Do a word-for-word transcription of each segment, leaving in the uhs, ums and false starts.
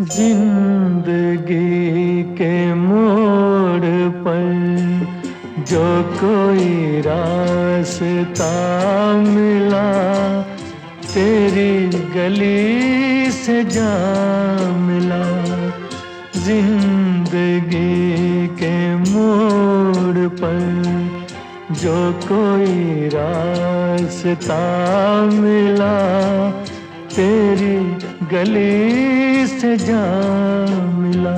जिंदगी के मोड़ पर जो कोई रास्ता मिला, तेरी गली से जा मिला। जिंदगी के मोड़ पर जो कोई रास्ता मिला, तेरी गली से जा मिला।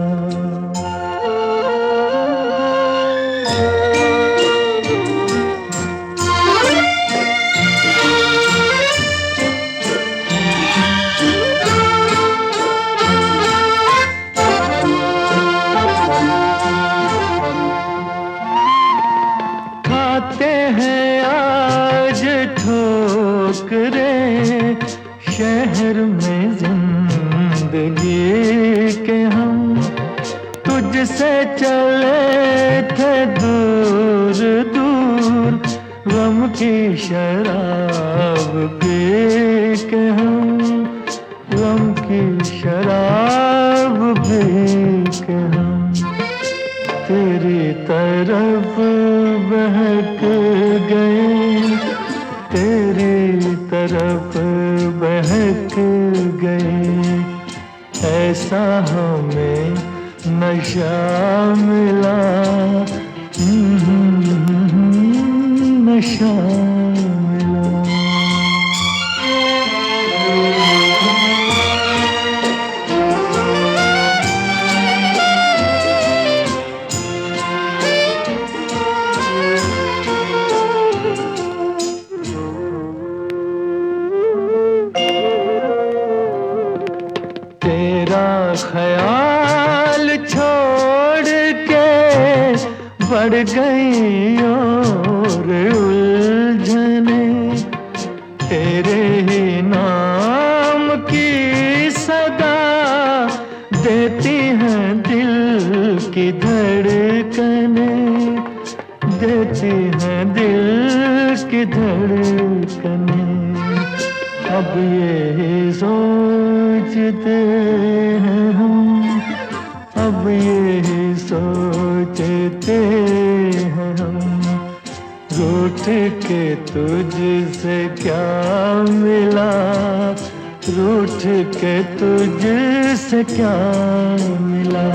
खाते हैं आज ठोकरें शहर में जिंदगी के हम, तुझसे चले थे दूर दूर, गम की शराब पी के हम, गम की शराब पी के हम। तेरी तरफ बहक गए, तेरी तरफ बहक गए, ऐसा हमें नशा मिला, नशा मिला। तेरा ख्याल छोड़ के बढ़ गई और उलझने, तेरे ही नाम की सदा देती हैं दिल की धड़कने, देती हैं दिल की धड़कने। अब ये सोचते हैं हम, अब ये सोचते हैं हम, रूठ के तुझसे क्या मिला, रूठ के तुझसे क्या मिला।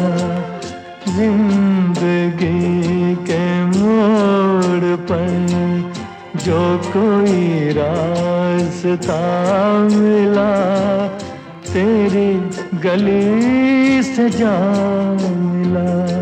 जिंदगी के मोड़ पर जो कोई रास्ता मिला, तेरी गली से जा मिला।